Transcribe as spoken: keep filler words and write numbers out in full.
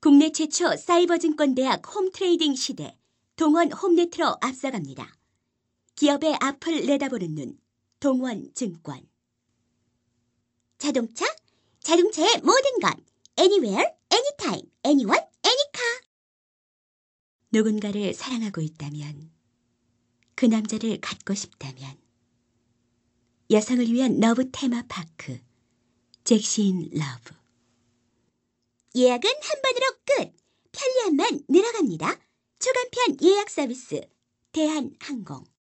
국내 최초 사이버 증권대학 홈트레이딩 시대, 동원 홈네트로 앞서갑니다. 기업의 앞을 내다보는 눈, 동원증권. 자동차, 자동차의 모든 것, anywhere, anytime, anyone, anycar. 누군가를 사랑하고 있다면, 그 남자를 갖고 싶다면, 여성을 위한 러브 테마파크, 잭시인 러브. 예약은 한 번으로 끝! 편리함만 늘어갑니다. 초간편 예약 서비스, 대한항공.